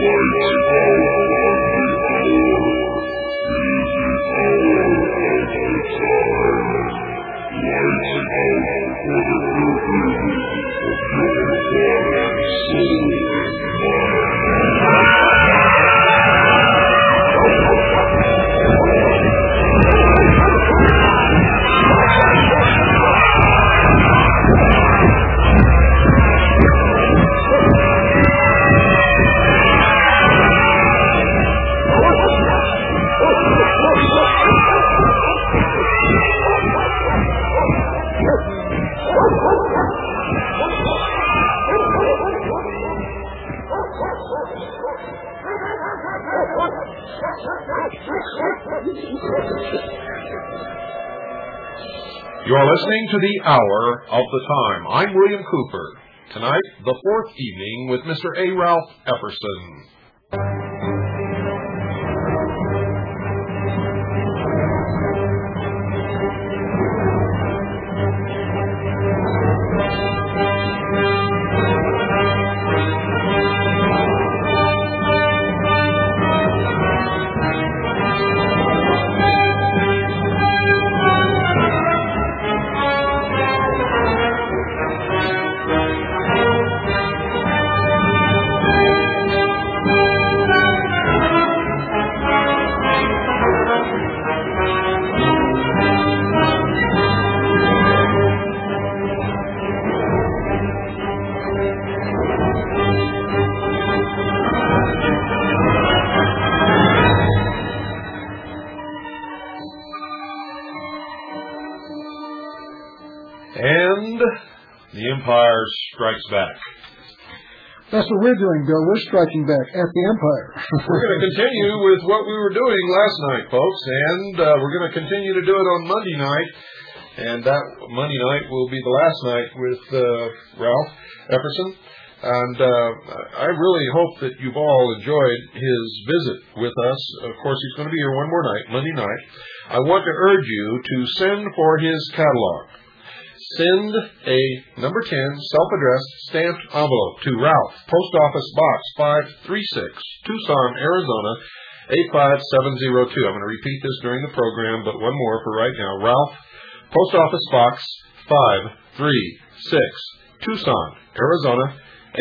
You're listening to the Hour of the Time. I'm William Cooper. Tonight, the fourth evening with Mr. A. Ralph Epperson. And the Empire strikes back. That's what we're doing, Bill. We're striking back at the Empire. We're going to continue with what we were doing last night, folks, and we're going to continue to do it on Monday night. And that Monday night will be the last night with Ralph Epperson. And I really hope that you've all enjoyed his visit with us. Of course, he's going to be here one more night, Monday night. I want to urge you to send for his catalog. Send a number 10 self-addressed stamped envelope to Ralph, Post Office Box 536, Tucson, Arizona 85702. I'm going to repeat this during the program, but one more for right now. Ralph, Post Office Box 536, Tucson, Arizona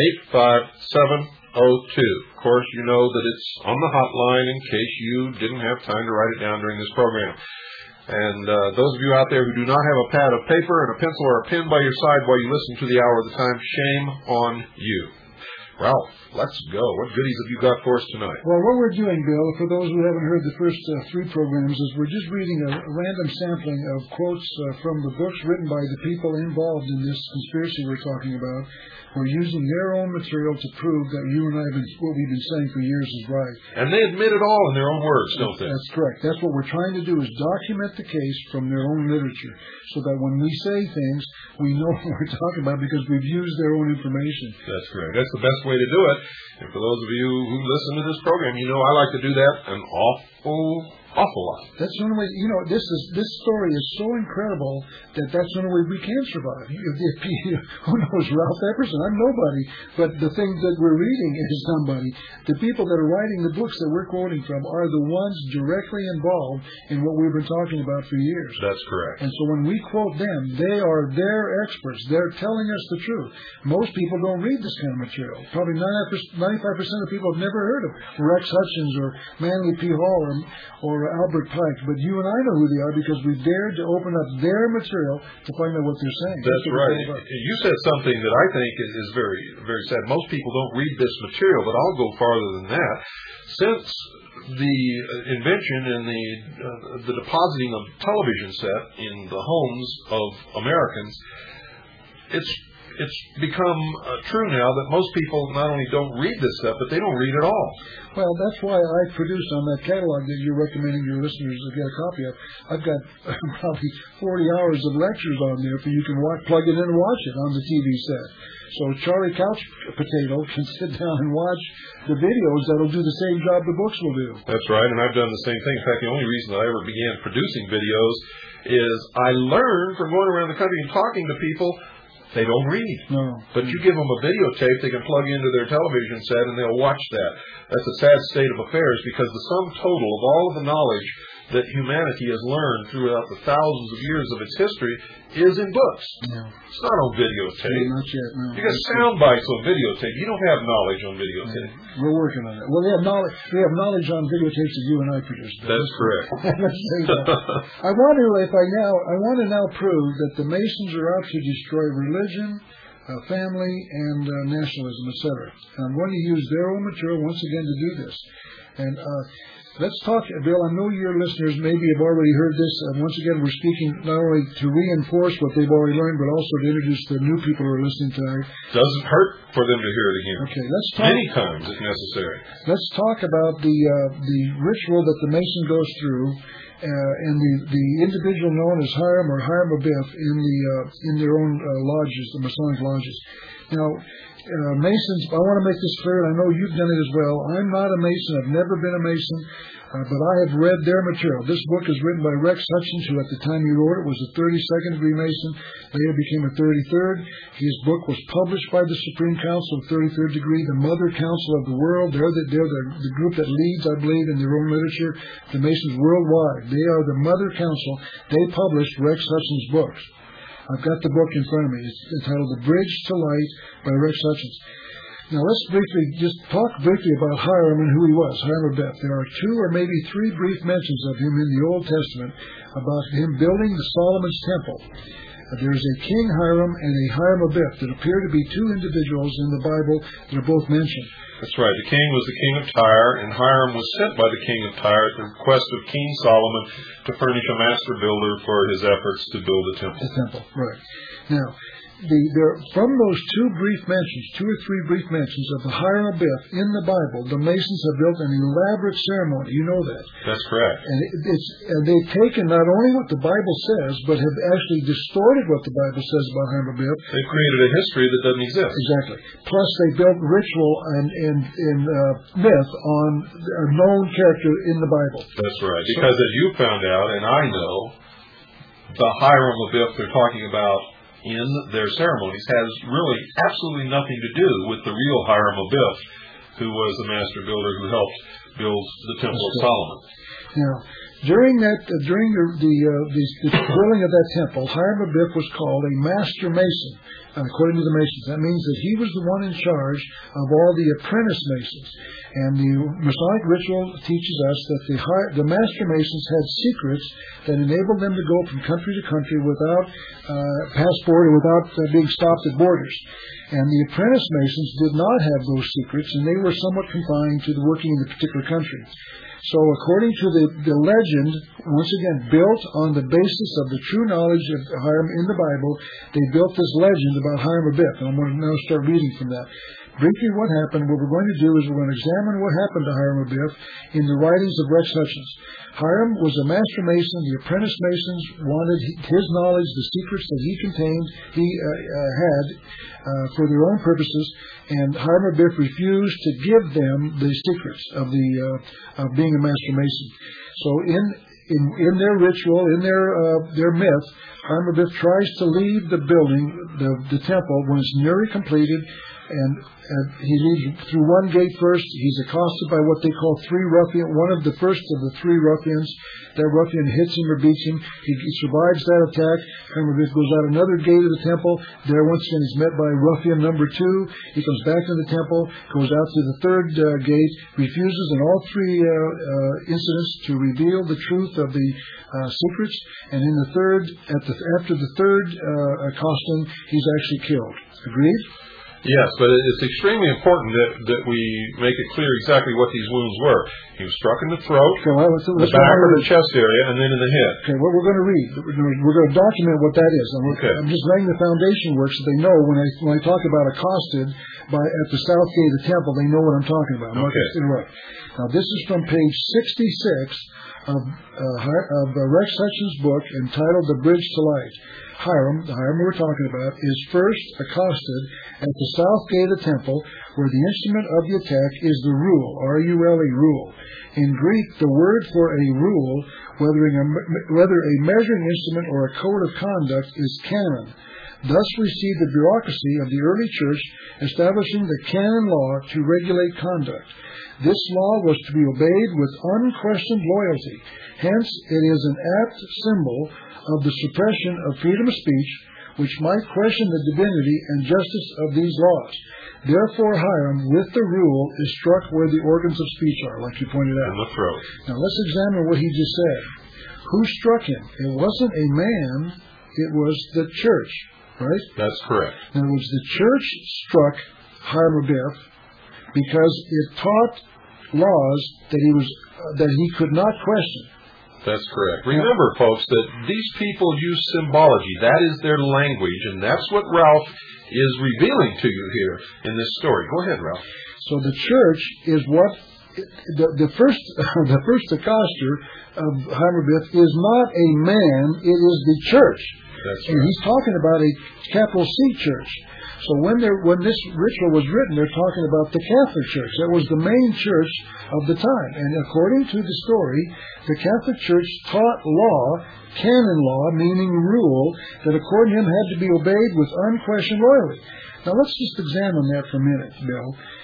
85702. Of course, you know that it's on the hotline in case you didn't have time to write it down during this program. And those of you out there who do not have a pad of paper and a pencil or a pen by your side while you listen to the Hour of the Time, shame on you. Ralph, let's go. What goodies have you got for us tonight? Well, what we're doing, Bill, for those who haven't heard the first three programs, is we're just reading a random sampling of quotes from the books written by the people involved in this conspiracy we're talking about. We're using their own material to prove that you and I have been, what we've been saying for years is right. And they admit it all in their own words, don't they? That's correct. That's what we're trying to do, is document the case from their own literature, so that when we say things, we know what we're talking about because we've used their own information. That's correct. That's the best way to do it. And for those of you who listen to this program, you know I like to do that an awful lot. That's the only way. You know, this story is so incredible that that's the only way we can survive. Who knows, Ralph Epperson? I'm nobody, but the thing that we're reading is somebody. The people that are writing the books that we're quoting from are the ones directly involved in what we've been talking about for years. That's correct. And so when we quote them, they are their experts. They're telling us the truth. Most people don't read this kind of material. Probably 95% of people have never heard of Rex Hutchins or Manly P. Hall or Albert Pike, but you and I know who they are because we dared to open up their material to find out what they're saying. That's right. You said something that I think is very, very sad. Most people don't read this material, but I'll go farther than that. Since the invention and the depositing of television set in the homes of Americans, it's become true now that most people not only don't read this stuff, but they don't read at all. Well, that's why I produced on that catalog that you're recommending your listeners to get a copy of. I've got probably 40 hours of lectures on there for you can plug it in and watch it on the TV set. So Charlie Couch Potato can sit down and watch the videos that'll do the same job the books will do. That's right, and I've done the same thing. In fact, the only reason that I ever began producing videos is I learned from going around the country and talking to people They don't read. No. But you give them a videotape they can plug into their television set and they'll watch that. That's a sad state of affairs because the sum total of all of the knowledge that humanity has learned throughout the thousands of years of its history is in books. No. It's not on videotape. Not yet, no. You got sound bites on videotape. You don't have knowledge on videotape. No. We're working on it. Well, we have knowledge on videotapes that you and I produced. That's correct. I want to now prove that the Masons are out to destroy religion, family, and nationalism, etc. And I'm going to use their own material once again to do this. And let's talk, Bill. I know your listeners maybe have already heard this. Once again, we're speaking not only to reinforce what they've already learned, but also to introduce the new people who are listening tonight. Doesn't hurt for them to hear it again. Okay, let's talk. Many times if necessary. Let's talk about the ritual that the Mason goes through, and the individual known as Hiram or Hiram Abiff in their own lodges, the Masonic lodges. Now, Masons, I want to make this clear, and I know you've done it as well. I'm not a Mason. I've never been a Mason, but I have read their material. This book is written by Rex Hutchins, who at the time he wrote it was a 32nd degree Mason, later became a 33rd. His book was published by the Supreme Council of 33rd degree, the Mother Council of the World. They're the group that leads, I believe, in their own literature, the Masons worldwide. They are the Mother Council. They published Rex Hutchins' books. I've got the book in front of me. It's entitled The Bridge to Light by Rex Hutchins. Now let's talk briefly about Hiram and who he was, Hiram Abiff. There are 2 or maybe 3 brief mentions of him in the Old Testament about him building the Solomon's Temple. There's a King Hiram and a Hiram Abiff that appear to be 2 individuals in the Bible that are both mentioned. That's right. The king was the king of Tyre, and Hiram was sent by the king of Tyre at the request of King Solomon to furnish a master builder for his efforts to build the temple. The temple, right. Now, from those 2 brief mentions, 2 or 3 brief mentions of the Hiram Abiff in the Bible, the Masons have built an elaborate ceremony. You know that. That's correct. And they've taken not only what the Bible says, but have actually distorted what the Bible says about Hiram Abiff. They've created a history that doesn't exist. Exactly. Plus, they built ritual and myth on a known character in the Bible. That's right. Because as you found out, and I know, the Hiram Abiff they're talking about in their ceremonies has really absolutely nothing to do with the real Hiram Abiff, who was the master builder who helped build the Temple of Solomon. Now, during the building of that temple, Hiram Abiff was called a master mason, according to the Masons. That means that he was the one in charge of all the apprentice masons. And the Masonic ritual teaches us that the master masons had secrets that enabled them to go from country to country without passport or without being stopped at borders. And the apprentice masons did not have those secrets, and they were somewhat confined to the working in a particular country. So according to the legend, once again, built on the basis of the true knowledge of Hiram in the Bible, they built this legend about Hiram Abiff. And I'm going to now start reading from that. Briefly, what happened, what we're going to do is we're going to examine what happened to Hiram Abiff in the writings of Rex Hutchins. Hiram was a master mason. The apprentice masons wanted his knowledge, the secrets that he had for their own purposes, and Hiram Abiff refused to give them the secrets of being a master mason. So in their ritual, in their myth, Hiram Abiff tries to leave the building, the temple, when it's nearly completed. And he leaves through one gate first. He's accosted by what they call 3 ruffians. One of the first of the 3 ruffians. That ruffian hits him or beats him. He survives that attack. Hiram Abiff goes out another gate of the temple. There once again he's met by ruffian number 2. He comes back to the temple, goes out to the 3rd gate, refuses in all 3 incidents to reveal the truth of the secrets. And in the after the 3rd accosting, he's actually killed. Agreed? Yes, but it's extremely important that we make it clear exactly what these wounds were. He was struck in the throat, the back of the chest area, and then in the head. Okay, what we're going to read, we're going to document what that is. I'm just laying the foundation work so they know when I talk about accosted at the south gate of the temple, they know what I'm talking about. Okay. Now, this is from page 66 of Rex Hutchins' book entitled The Bridge to Light. Hiram, the Hiram we're talking about, is first accosted at the south gate of the temple, where the instrument of the attack is the rule, R-U-L-E, rule. In Greek, the word for a rule, whether a measuring instrument or a code of conduct, is canon. thus received the bureaucracy of the early church, establishing the canon law to regulate conduct. This law was to be obeyed with unquestioned loyalty. Hence, it is an apt symbol of the suppression of freedom of speech, which might question the divinity and justice of these laws. Therefore, Hiram, with the rule, is struck where the organs of speech are, like you pointed out. In the throat. Now, let's examine what he just said. Who struck him? It wasn't a man, it was the church, right? That's correct. In other words, the church struck Hiram Abiff because it taught laws that he could not question. That's correct. Remember, folks, that these people use symbology. That is their language, and that's what Ralph is revealing to you here in this story. Go ahead, Ralph. So the church is what the first accoster of Hiram Abiff is not a man; it is the church. That's and right. he's talking about a capital C church. So when this ritual was written, they're talking about the Catholic Church. That was the main church of the time. And according to the story, the Catholic Church taught law, canon law, meaning rule, that according to him had to be obeyed with unquestioned loyalty. Now let's just examine that for a minute, Bill.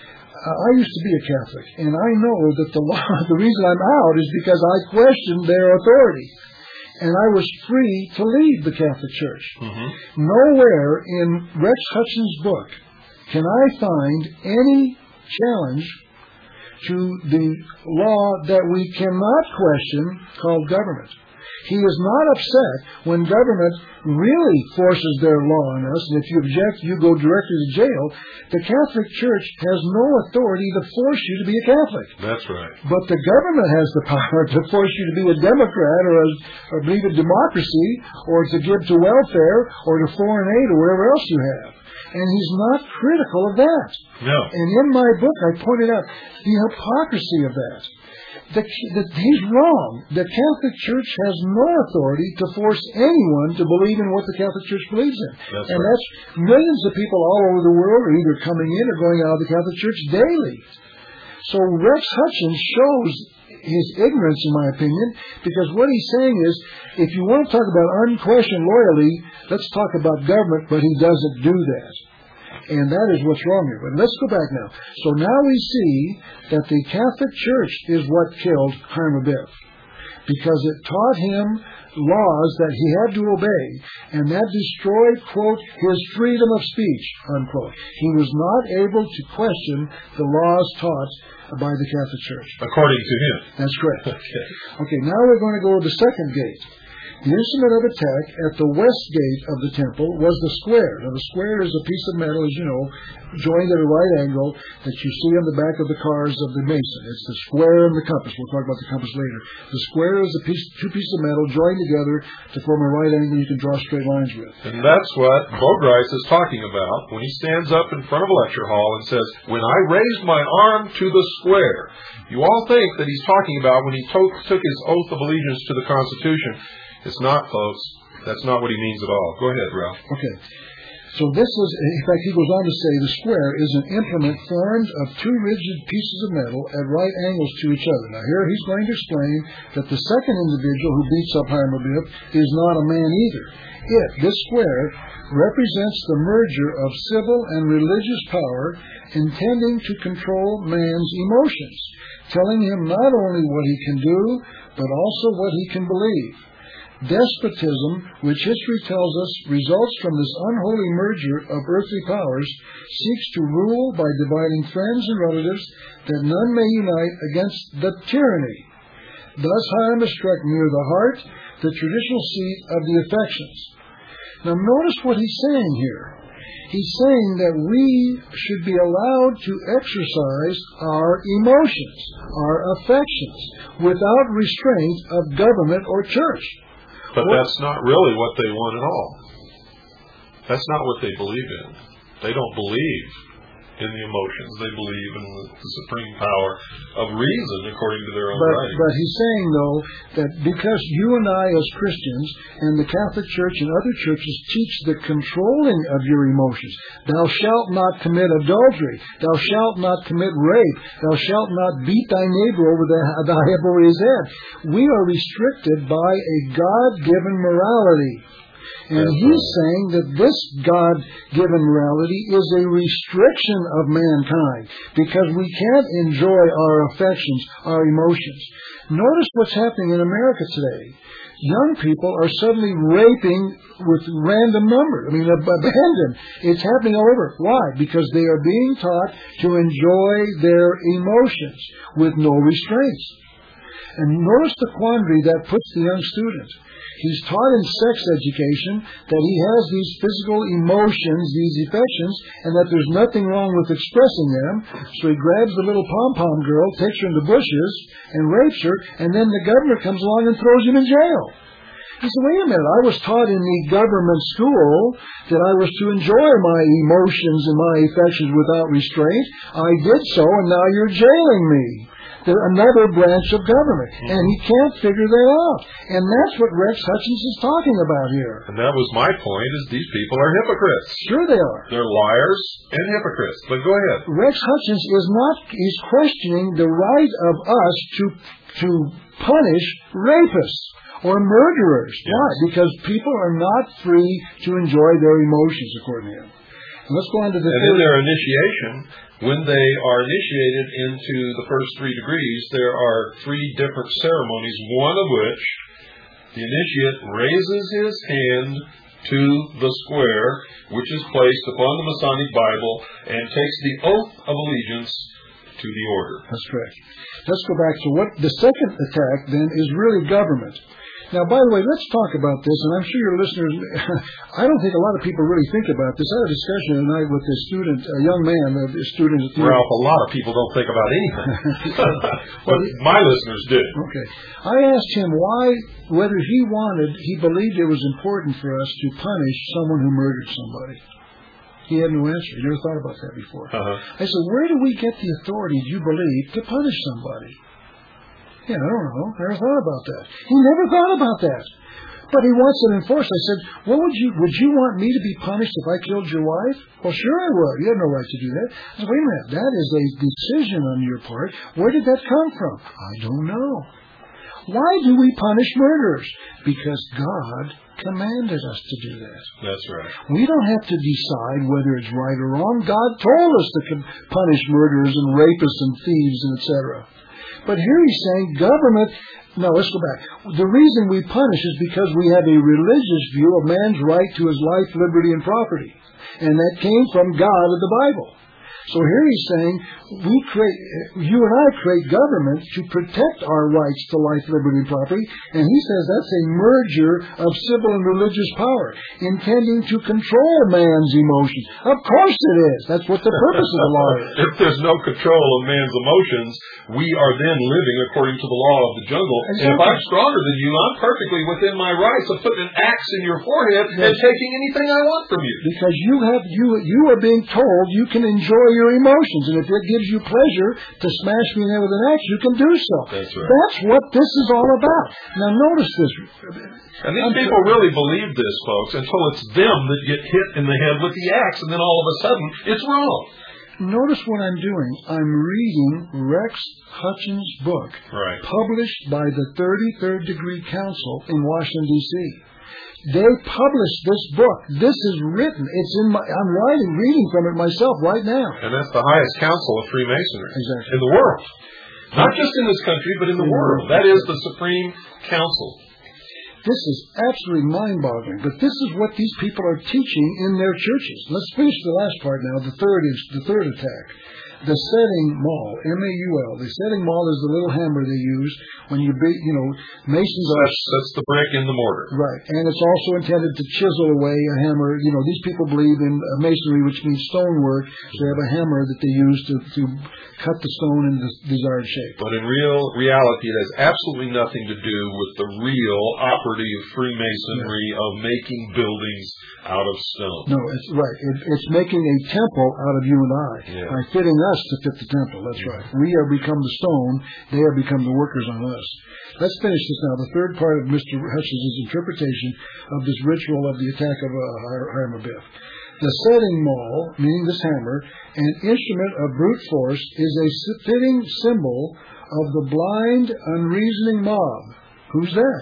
I used to be a Catholic, and I know that the reason I'm out is because I questioned their authority. And I was free to leave the Catholic Church. Mm-hmm. Nowhere in Rex Hutchins' book can I find any challenge to the law that we cannot question called government. He is not upset when government really forces their law on us, and if you object, you go directly to jail. The Catholic Church has no authority to force you to be a Catholic. That's right. But the government has the power to force you to be a Democrat or believe in democracy or to give to welfare or to foreign aid or wherever else you have. And he's not critical of that. No. And in my book, I pointed out the hypocrisy of that. He's wrong. The Catholic Church has no authority to force anyone to believe in what the Catholic Church believes in. That's millions of people all over the world are either coming in or going out of the Catholic Church daily. So Rex Hutchins shows his ignorance, in my opinion, because what he's saying is, if you want to talk about unquestioned loyalty, let's talk about government, but he doesn't do that. And that is what's wrong here. But let's go back now. So now we see that the Catholic Church is what killed Hiram Abiff, because it taught him laws that he had to obey, and that destroyed, quote, his freedom of speech, unquote. He was not able to question the laws taught by the Catholic Church. According to him. That's correct. Okay, now we're going to go to the second gate. The instrument of attack at the west gate of the temple was the square. Now, the square is a piece of metal, as you know, joined at a right angle that you see on the back of the cars of the mason. It's the square and the compass. We'll talk about the compass later. The square is two pieces of metal joined together to form a right angle you can draw straight lines with. And that's what Bogreis is talking about when he stands up in front of a lecture hall and says, when I raised my arm to the square. You all think that he's talking about when he took his oath of allegiance to the Constitution. It's not, folks. That's not what he means at all. Go ahead, Ralph. Okay. So this is, in fact, he goes on to say, the square is an implement formed of two rigid pieces of metal at right angles to each other. Now here he's going to explain that the second individual who beats up Hiram Abiff is not a man either. This square, represents the merger of civil and religious power intending to control man's emotions, telling him not only what he can do, but also what he can believe. Despotism, which history tells us results from this unholy merger of earthly powers, seeks to rule by dividing friends and relatives, that none may unite against the tyranny. Thus Hiram is struck near the heart, the traditional seat of the affections. Now notice what he's saying here. He's saying that we should be allowed to exercise our emotions, our affections, without restraint of government or church. But that's not really what they want at all. That's not what they believe in. They don't believe in the emotions. They believe in the supreme power of reason according to their own writings. But he's saying, though, that because you and I as Christians and the Catholic Church and other churches teach the controlling of your emotions, thou shalt not commit adultery, thou shalt not commit rape, thou shalt not beat thy neighbor over the hip over his head. We are restricted by a God-given morality. And he's saying that this God-given morality is a restriction of mankind because we can't enjoy our affections, our emotions. Notice what's happening in America today. Young people are suddenly raping with random numbers. Abandon. It's happening all over. Why? Because they are being taught to enjoy their emotions with no restraints. And notice the quandary that puts the young student. He's taught in sex education that he has these physical emotions, these affections, and that there's nothing wrong with expressing them. So he grabs the little pom-pom girl, takes her in the bushes, and rapes her, and then the governor comes along and throws him in jail. He said, wait a minute, I was taught in the government school that I was to enjoy my emotions and my affections without restraint. I did so, and now you're jailing me. They're another branch of government, and he can't figure that out. And that's what Rex Hutchins is talking about here. And that was my point, is these people are hypocrites. Sure they are. They're liars and hypocrites. But go ahead. Rex Hutchins is questioning the right of us to punish rapists or murderers. Yes. Why? Because people are not free to enjoy their emotions, according to him. Let's go on to the And in their initiation, when they are initiated into the first 3 degrees, there are 3 different ceremonies, one of which the initiate raises his hand to the square, which is placed upon the Masonic Bible, and takes the oath of allegiance to the order. That's correct. Let's go back to what the second attack, then, is really government. Now, by the way, let's talk about this, and I'm sure your listeners, I don't think a lot of people really think about this. I had a discussion tonight with a young man, a student at the... Ralph, a lot of people don't think about anything. But my listeners did. Okay. I asked him whether he believed it was important for us to punish someone who murdered somebody. He had no answer. He never thought about that before. I said, where do we get the authority, do you believe, to punish somebody? Yeah, I don't know. Never thought about that. He never thought about that. But he wants it enforced. I said, would you want me to be punished if I killed your wife? Well, sure I would. You have no right to do that. I said, wait a minute. That is a decision on your part. Where did that come from? I don't know. Why do we punish murderers? Because God commanded us to do that. That's right. We don't have to decide whether it's right or wrong. God told us to punish murderers and rapists and thieves and etc. But here he's saying government... No, let's go back. The reason we punish is because we have a religious view of man's right to his life, liberty, and property. And that came from God of the Bible. So here he's saying, you and I create government to protect our rights to life, liberty, and property. And he says that's a merger of civil and religious power, intending to control man's emotions. Of course it is. That's what the purpose of the law is. If there's no control of man's emotions, we are then living according to the law of the jungle. Exactly. And if I'm stronger than you, I'm perfectly within my rights of putting an axe in your forehead and taking anything I want from you. Because you are being told you can enjoy your emotions, and if it gives you pleasure to smash me in there with an axe, you can do so. That's right. That's what this is all about. Now notice this. And these people really believe this, folks, until it's them that get hit in the head with the axe, and then all of a sudden, it's wrong. Notice what I'm doing. I'm reading Rex Hutchins' book, published by the 33rd Degree Council in Washington, D.C. They published this book. This is written. I'm reading from it myself right now. And that's the highest council of Freemasonry in the world. Not just in this country, but in the world. That is the Supreme Council. This is absolutely mind-boggling. But this is what these people are teaching in their churches. Let's finish the last part now. The third attack. The setting maul, M-A-U-L. The setting maul is the little hammer they use when masons are... That's the brick in the mortar. Right. And it's also intended to chisel away a hammer. These people believe in masonry, which means stonework. So they have a hammer that they use to cut the stone in the desired shape. But in reality, it has absolutely nothing to do with the real operative Freemasonry of making buildings out of stone. No, it's right. It's making a temple out of you and I. Yeah. By fitting us to fit the temple. That's right. We are become the stone. They have become the workers on us. Let's finish this now. The third part of Mr. Hutchins' interpretation of this ritual of the attack of Hiram Abiff. The setting maul, meaning this hammer, an instrument of brute force, is a fitting symbol of the blind, unreasoning mob. Who's that?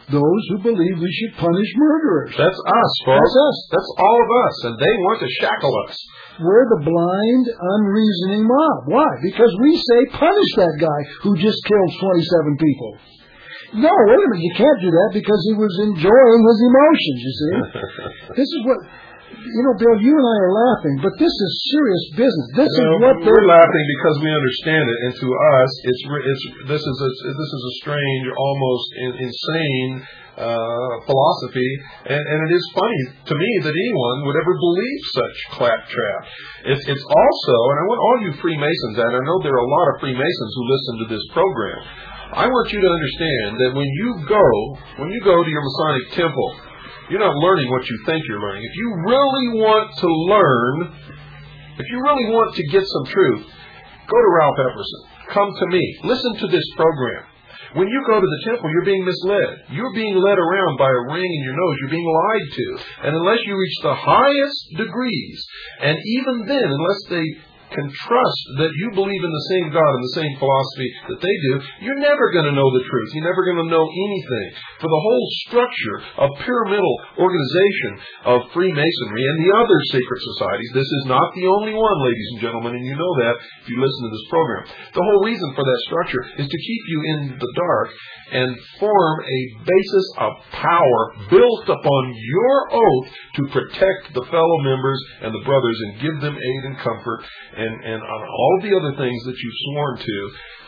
those who believe we should punish murderers. That's us, folks. That's us. That's all of us, and they want to shackle us. We're the blind, unreasoning mob. Why? Because we say punish that guy who just killed 27 people. No, wait a minute, you can't do that because he was enjoying his emotions, you see. This is what, Bill, you and I are laughing, but this is serious business. This is what we're laughing because we understand it, and to us, this is a strange, almost insane philosophy, and it is funny to me that anyone would ever believe such claptrap. It's also, and I want all you Freemasons, and I know there are a lot of Freemasons who listen to this program, I want you to understand that when you go to your Masonic temple, you're not learning what you think you're learning. If you really want to learn, if you really want to get some truth, go to Ralph Epperson. Come to me. Listen to this program. When you go to the temple, you're being misled. You're being led around by a ring in your nose. You're being lied to. And unless you reach the highest degrees, and even then, unless they can trust that you believe in the same God and the same philosophy that they do, you're never going to know the truth. You're never going to know anything. For the whole structure of pyramidal organization of Freemasonry and the other secret societies, this is not the only one, ladies and gentlemen, and you know that if you listen to this program. The whole reason for that structure is to keep you in the dark and form a basis of power built upon your oath to protect the fellow members and the brothers and give them aid and comfort and on all the other things that you've sworn to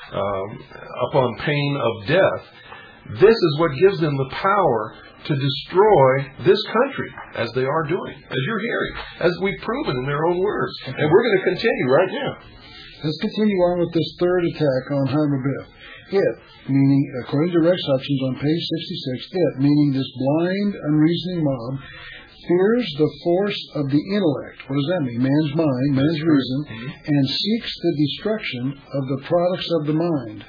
upon pain of death. This is what gives them the power to destroy this country, as they are doing, as you're hearing, as we've proven in their own words. And we're going to continue right now. Let's continue on with this third attack on Hiram Abiff. It, meaning, according to Rex Hutchins on page 66, it, meaning this blind, unreasoning mob, fears the force of the intellect. What does that mean? Man's mind, man's reason, and seeks the destruction of the products of the mind.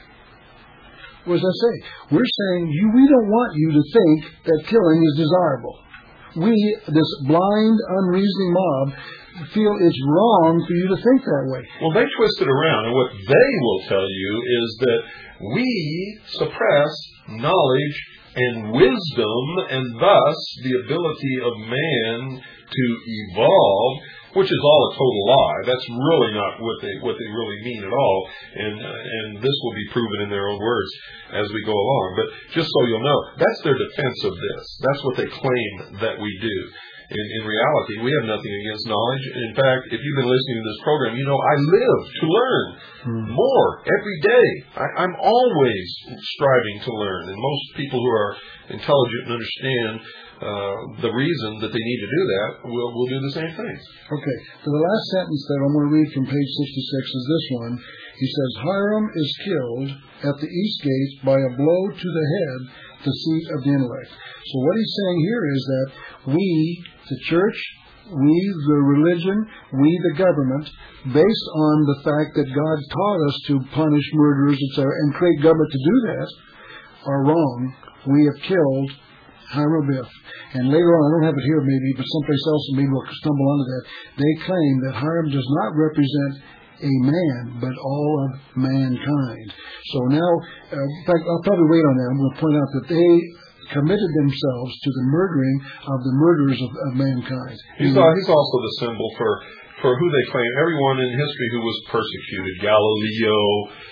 What does that say? We're saying we don't want you to think that killing is desirable. We, this blind, unreasoning mob, feel it's wrong for you to think that way. Well, they twist it around, and what they will tell you is that we suppress knowledge and wisdom, and thus the ability of man to evolve, which is all a total lie. That's really not what they really mean at all, and this will be proven in their own words as we go along. But just so you'll know, that's their defense of this. That's what they claim that we do. In reality, we have nothing against knowledge. In fact, if you've been listening to this program, you know I live to learn more every day. I'm always striving to learn. And most people who are intelligent and understand the reason that they need to do that will do the same thing. Okay. So the last sentence that I'm going to read from page 66 is this one. He says, Hiram is killed at the east gate by a blow to the head, the seat of the intellect. So what he's saying here is that we, the church, we, the religion, we, the government, based on the fact that God taught us to punish murderers, etc., and create government to do that, are wrong. We have killed Hiram Abiff. And later on, I don't have it here maybe, but someplace else maybe we'll stumble onto that, they claim that Hiram does not represent a man, but all of mankind. So now, in fact, I'll probably wait on that. I'm going to point out that they committed themselves to the murdering of the murderers of mankind. He's also the symbol for who they claim, everyone in history who was persecuted. Galileo,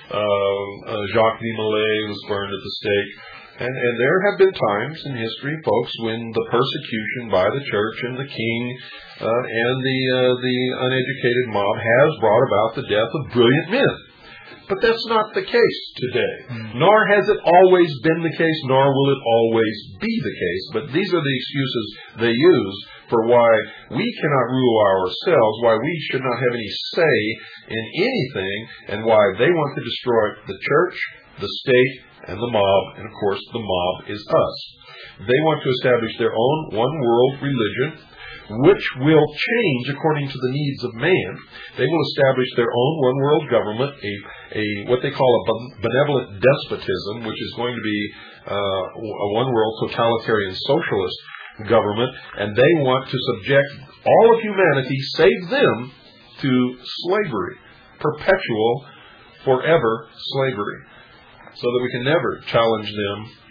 Jacques de Molay was burned at the stake. And there have been times in history, folks, when the persecution by the church and the king and the uneducated mob has brought about the death of brilliant men. But that's not the case today. Nor has it always been the case, nor will it always be the case. But these are the excuses they use for why we cannot rule ourselves, why we should not have any say in anything, and why they want to destroy the church, the state, and the mob. And of course, the mob is us. They want to establish their own one-world religion, which will change according to the needs of man. They will establish their own one-world government, what they call a benevolent despotism, which is going to be a one-world totalitarian socialist government, and they want to subject all of humanity, save them, to slavery, perpetual, forever slavery, so that we can never challenge them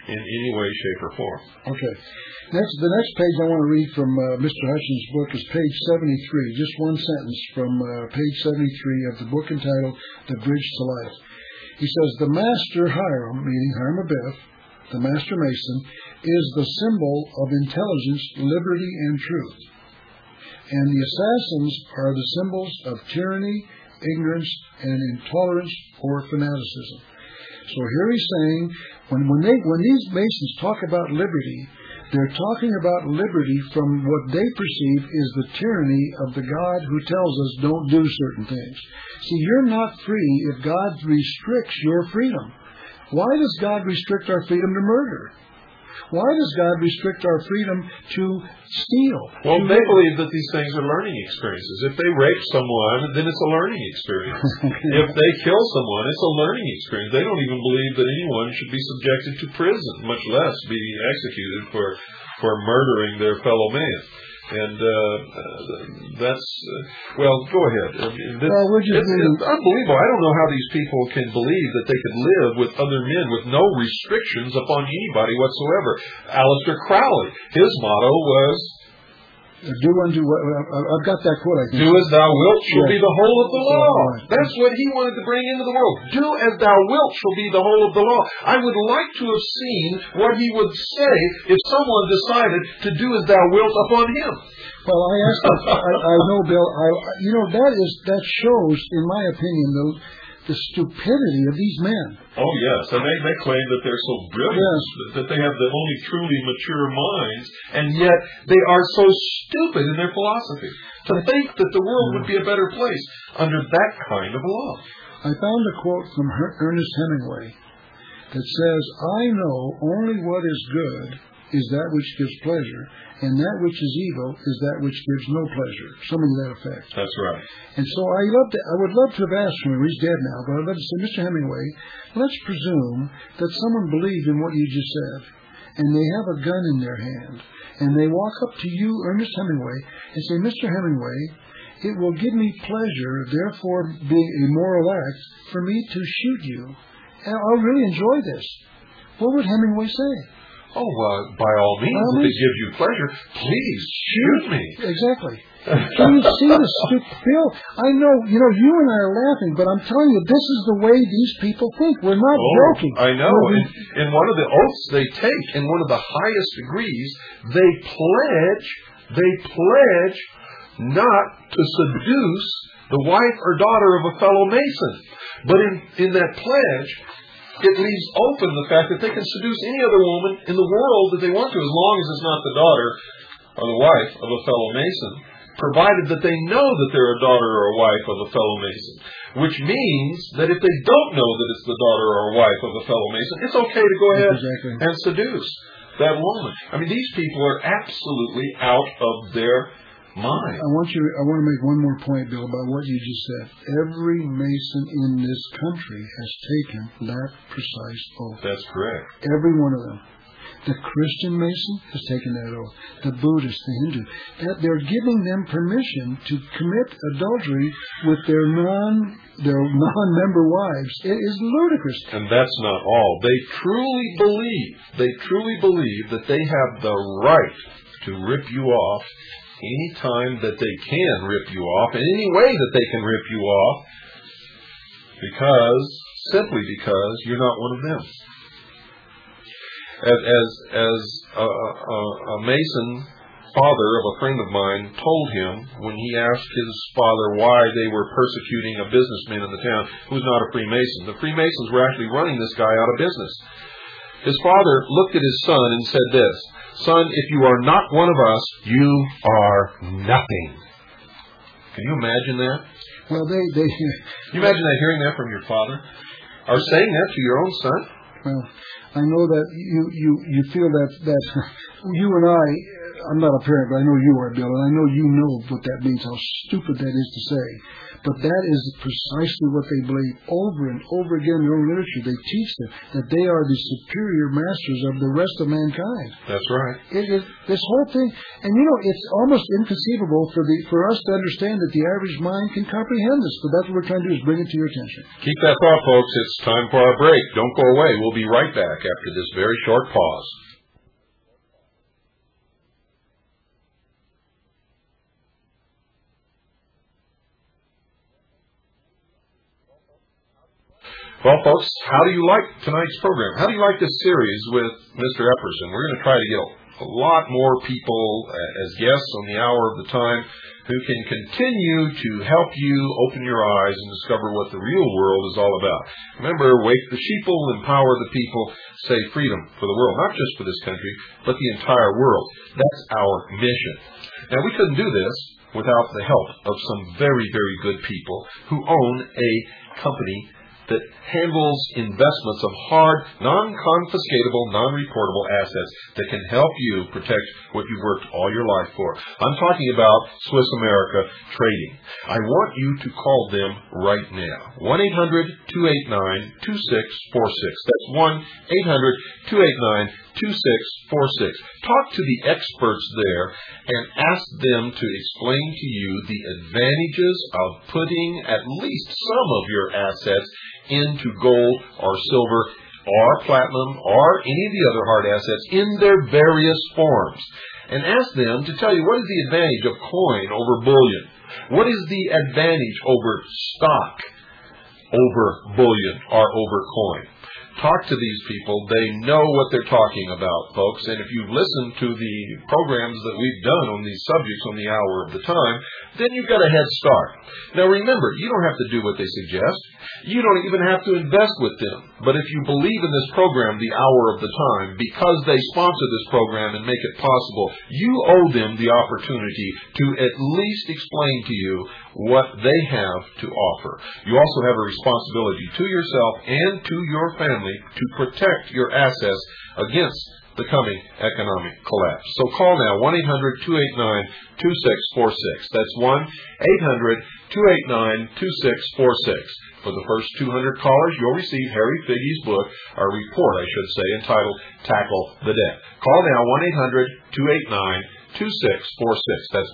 in any way, shape, or form. Okay. The next page I want to read from Mr. Hutchins' book is page 73, just one sentence from page 73 of the book entitled The Bridge to Life. He says, the master Hiram, meaning Hiram Abiff, the master mason, is the symbol of intelligence, liberty, and truth. And the assassins are the symbols of tyranny, ignorance, and intolerance or fanaticism. So here he's saying, when these masons talk about liberty, they're talking about liberty from what they perceive is the tyranny of the God who tells us don't do certain things. See, you're not free if God restricts your freedom. Why does God restrict our freedom to murder? Why does God restrict our freedom to steal? Well, they believe that these things are learning experiences. If they rape someone, then it's a learning experience. If they kill someone, it's a learning experience. They don't even believe that anyone should be subjected to prison, much less be executed for murdering their fellow man. And that's, well, go ahead. It's unbelievable. I don't know how these people can believe that they could live with other men with no restrictions upon anybody whatsoever. Aleister Crowley, his motto was, do unto what, I've got that quote, I think. Do as thou wilt shall be the whole of the law. That's what he wanted to bring into the world. Do as thou wilt shall be the whole of the law. I would like to have seen what he would say if someone decided to do as thou wilt upon him. Well, I asked him, I know, Bill, that shows, in my opinion, the stupidity of these men. Oh, yes. And they claim that they're so brilliant, that they have the only truly mature minds, and yet they are so stupid in their philosophy to think that the world would be a better place under that kind of law. I found a quote from Ernest Hemingway that says, I know only what is good is that which gives pleasure, and that which is evil is that which gives no pleasure. Something to that effect. That's right. And so I would love to have asked him, he's dead now, but I'd love to say, Mr. Hemingway, let's presume that someone believed in what you just said, and they have a gun in their hand, and they walk up to you, Ernest Hemingway, and say, Mr. Hemingway, it will give me pleasure, therefore being a moral act, for me to shoot you. And I'll really enjoy this. What would Hemingway say? Oh, by all means, if it gives you pleasure, please shoot me. Exactly. Can you see the stupid Bill? I know, you and I are laughing, but I'm telling you, this is the way these people think. We're not joking. I know. In one of the oaths they take, in one of the highest degrees, they pledge not to seduce the wife or daughter of a fellow Mason. But in that pledge, it leaves open the fact that they can seduce any other woman in the world that they want to, as long as it's not the daughter or the wife of a fellow Mason, provided that they know that they're a daughter or a wife of a fellow Mason. Which means that if they don't know that it's the daughter or wife of a fellow Mason, it's okay to go ahead and seduce that woman. I mean, these people are absolutely out of their mind. I want to make one more point, Bill, about what you just said. Every Mason in this country has taken that precise oath. That's correct. Every one of them. The Christian Mason has taken that oath. The Buddhist, the Hindu. That they're giving them permission to commit adultery with their non-member wives. It is ludicrous. And that's not all. They truly believe that they have the right to rip you off any time that they can rip you off, in any way that they can rip you off, simply because you're not one of them. As a Mason father of a friend of mine told him when he asked his father why they were persecuting a businessman in the town who was not a Freemason. The Freemasons were actually running this guy out of business. His father looked at his son and said this, Son, if you are not one of us, you are nothing. Can you imagine that? Well, Can you imagine that, hearing that from your father? Or saying that to your own son? Well, I know that you feel that you and I I'm not a parent, but I know you are, Bill, and I know you know what that means, how stupid that is to say. But that is precisely what they believe over and over again in their own literature. They teach them that they are the superior masters of the rest of mankind. That's right. This whole thing, and it's almost inconceivable for us to understand that the average mind can comprehend this. But that's what we're trying to do, is bring it to your attention. Keep that thought, folks. It's time for our break. Don't go away. We'll be right back after this very short pause. Well, folks, how do you like tonight's program? How do you like this series with Mr. Epperson? We're going to try to get a lot more people as guests on the Hour of the Time who can continue to help you open your eyes and discover what the real world is all about. Remember, wake the sheeple, empower the people, say freedom for the world, not just for this country, but the entire world. That's our mission. Now, we couldn't do this without the help of some very, very good people who own a company that handles investments of hard, non-confiscatable, non-reportable assets that can help you protect what you've worked all your life for. I'm talking about Swiss America Trading. I want you to call them right now. 1-800-289-2646. That's 1-800-289-2646. Talk to the experts there and ask them to explain to you the advantages of putting at least some of your assets into gold or silver or platinum or any of the other hard assets in their various forms. And ask them to tell you what is the advantage of coin over bullion. What is the advantage over stock over bullion or over coin. Talk to these people. They know what they're talking about, folks. And if you've listened to the programs that we've done on these subjects on the Hour of the Time, then you've got a head start. Now remember, you don't have to do what they suggest. You don't even have to invest with them. But if you believe in this program, the Hour of the Time, because they sponsor this program and make it possible, you owe them the opportunity to at least explain to you what they have to offer. You also have a responsibility to yourself and to your family to protect your assets against the coming economic collapse. So call now, 1-800-289-2646. That's 1-800-289-2646. For the first 200 callers, you'll receive Harry Figge's book, or report, I should say, entitled Tackle the Debt. Call now, 1-800-289-2646. That's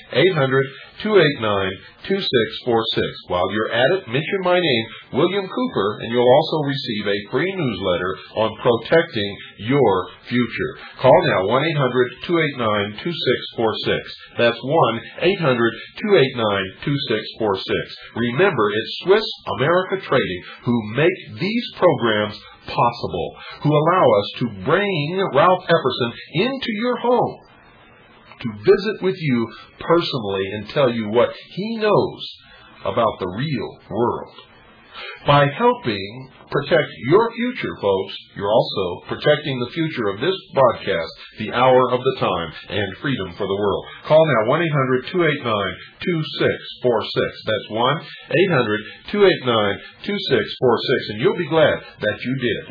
1-800-289-2646. While you're at it, mention my name, William Cooper, and you'll also receive a free newsletter on protecting your future. Call now, 1-800-289-2646. That's 1-800-289-2646. Remember, it's Swiss America Trading who make these programs possible, who allow us to bring Ralph Epperson into your home to visit with you personally and tell you what he knows about the real world. By helping protect your future, folks, you're also protecting the future of this broadcast, the Hour of the Time, and freedom for the world. Call now, 1-800-289-2646. That's 1-800-289-2646, and you'll be glad that you did.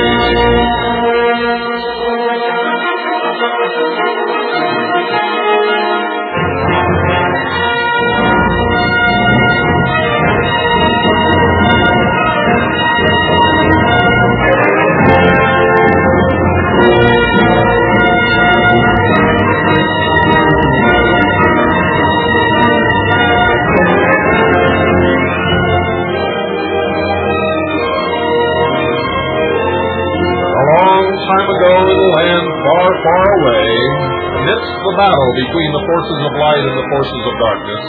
Far away, amidst the battle between the forces of light and the forces of darkness,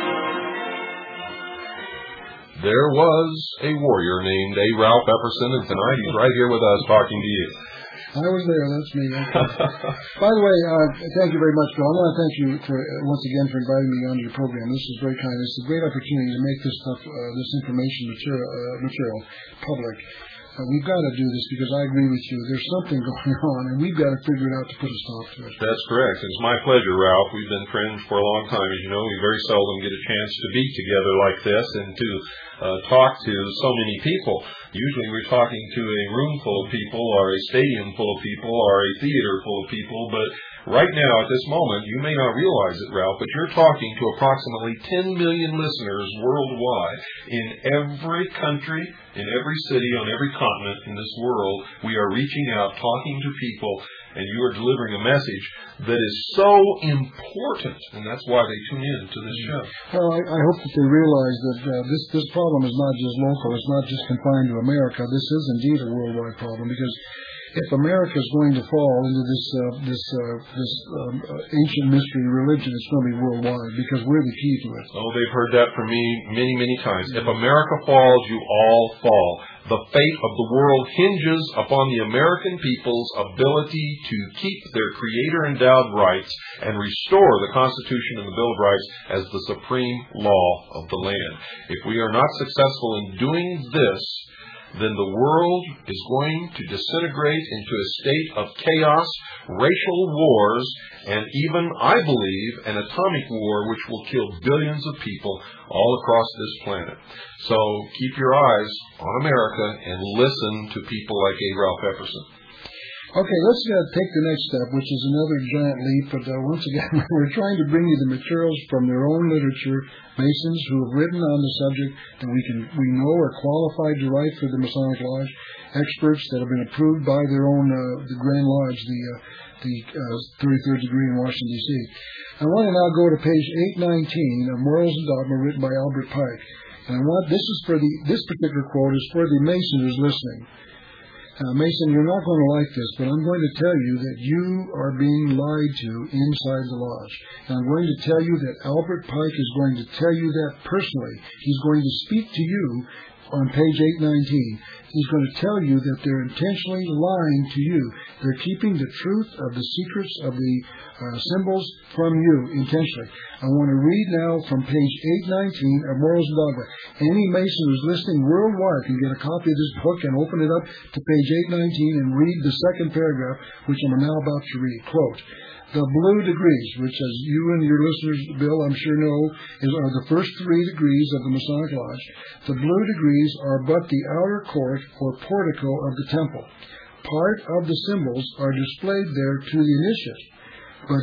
there was a warrior named A. Ralph Epperson, and tonight he's right here with us talking to you. I was there, that's me. Okay. By the way, thank you very much, Bill. I want to thank you once again for inviting me onto your program. This is very kind. It's a great opportunity to make this stuff, this information material public. We've got to do this because I agree with you. There's something going on, and we've got to figure it out to put a stop to it. That's correct. It's my pleasure, Ralph. We've been friends for a long time. As you know, we very seldom get a chance to be together like this and to talk to so many people. Usually we're talking to a room full of people or a stadium full of people or a theater full of people, but Right now, at this moment, you may not realize it, Ralph, but you're talking to approximately 10 million listeners worldwide. In every country, in every city, on every continent in this world, we are reaching out, talking to people, and you are delivering a message that is so important, and that's why they tune in to this show. Well, I hope that they realize that this problem is not just local, it's not just confined to America. This is indeed a worldwide problem, because if America is going to fall into this ancient mystery religion, it's going to be worldwide, because we're the key to it. Oh, they've heard that from me many, many times. If America falls, you all fall. The fate of the world hinges upon the American people's ability to keep their creator-endowed rights and restore the Constitution and the Bill of Rights as the supreme law of the land. If we are not successful in doing this, then the world is going to disintegrate into a state of chaos, racial wars, and even, I believe, an atomic war which will kill billions of people all across this planet. So keep your eyes on America and listen to people like A. Ralph Epperson. Okay, let's take the next step, which is another giant leap. But once again, we're trying to bring you the materials from their own literature, Masons who have written on the subject that we know are qualified to write for the Masonic Lodge, experts that have been approved by their own the Grand Lodge, the 33rd degree in Washington, D.C. I want to now go to page 819 of Morals and Dogma, written by Albert Pike. And this particular quote is for the Mason who's listening. Mason, you're not going to like this, but I'm going to tell you that you are being lied to inside the lodge. And I'm going to tell you that Albert Pike is going to tell you that personally. He's going to speak to you on page 819. He's going to tell you that they're intentionally lying to you. They're keeping the truth of the secrets of the symbols from you intentionally. I want to read now from page 819 of Morals and Dogma. Any Mason who's listening worldwide can get a copy of this book and open it up to page 819 and read the second paragraph, which I'm now about to read. Quote, the blue degrees, which as you and your listeners, Bill, I'm sure know, are the first 3 degrees of the Masonic Lodge. The blue degrees are but the outer court or portico of the temple. Part of the symbols are displayed there to the initiate. But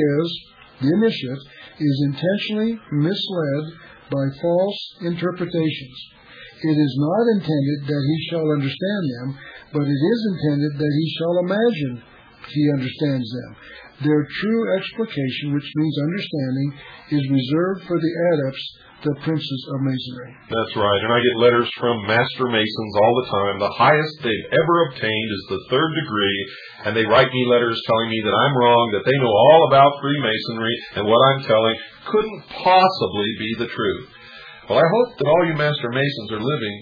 the initiate is intentionally misled by false interpretations. It is not intended that he shall understand them, but it is intended that he shall imagine he understands them. Their true explication, which means understanding, is reserved for the adepts, the princes of Masonry. That's right, and I get letters from Master Masons all the time. The highest they've ever obtained is the 3rd degree, and they write me letters telling me that I'm wrong, that they know all about Freemasonry, and what I'm telling couldn't possibly be the truth. Well, I hope that all you Master Masons are living,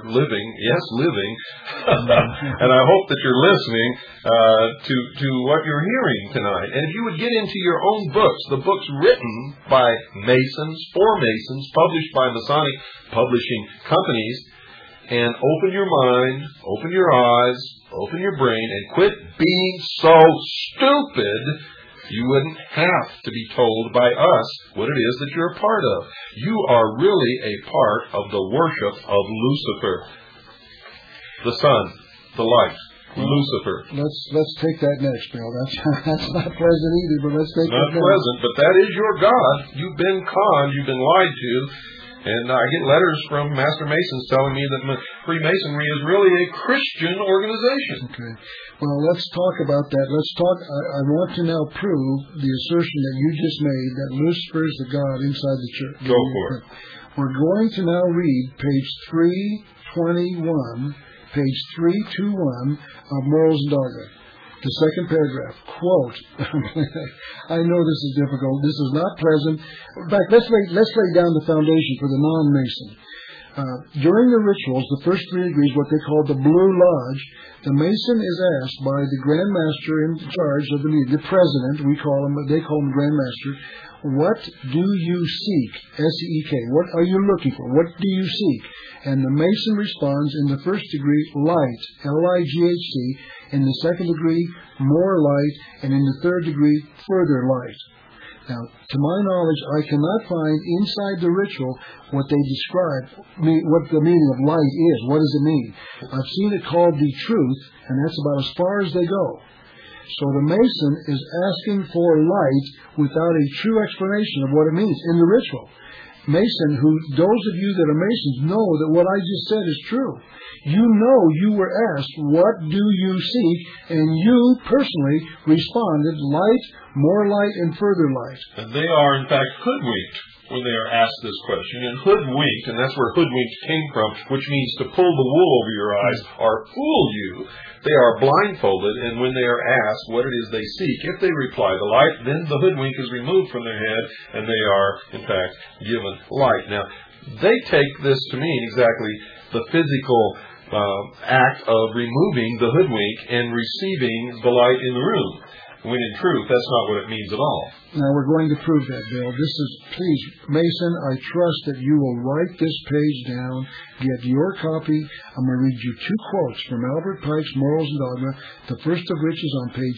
and I hope that you're listening to what you're hearing tonight. And if you would get into your own books, the books written by Masons, for Masons, published by Masonic publishing companies, and open your mind, open your eyes, open your brain, and quit being so stupid you wouldn't have to be told by us what it is that you're a part of. You are really a part of the worship of Lucifer, the sun, the light, Lucifer. Let's take that next, Bill. That's not pleasant either, but let's take that next. Not pleasant, but that is your God. You've been conned, you've been lied to. And I get letters from Master Masons telling me that Freemasonry is really a Christian organization. Okay. Well, let's talk about that. I want to now prove the assertion that you just made, that Lucifer is the God inside the church. Go for it. We're going to now read page 321, page 321 of Morals and Dogma. The second paragraph, quote, I know this is difficult, this is not pleasant. In fact, let's lay down the foundation for the non-Mason. During the rituals, the first 3 degrees, what they call the Blue Lodge, the Mason is asked by the Grand Master in charge of the meeting, the President, they call him Grand Master, what do you seek? S-E-E-K. What are you looking for? What do you seek? And the Mason responds in the first degree, light, L-I-G-H-T. In the second degree, more light. And in the third degree, further light. Now, to my knowledge, I cannot find inside the ritual what they describe, what the meaning of light is. What does it mean? I've seen it called the truth, and that's about as far as they go. So the Mason is asking for light without a true explanation of what it means in the ritual. Mason, those of you that are Masons know that what I just said is true. You know you were asked, what do you seek? And you personally responded, light, more light, and further light. And they are, in fact, hoodwinked when they are asked this question. And hoodwinked, and that's where hoodwinked came from, which means to pull the wool over your eyes or fool you. They are blindfolded, and when they are asked what it is they seek, if they reply the light, then the hoodwink is removed from their head, and they are, in fact, given light. Now, they take this to mean exactly the physical act of removing the hoodwink and receiving the light in the room, when in truth, that's not what it means at all. Now, we're going to prove that, Bill. Please, Mason, I trust that you will write this page down, get your copy. I'm going to read you two quotes from Albert Pike's Morals and Dogma, the first of which is on page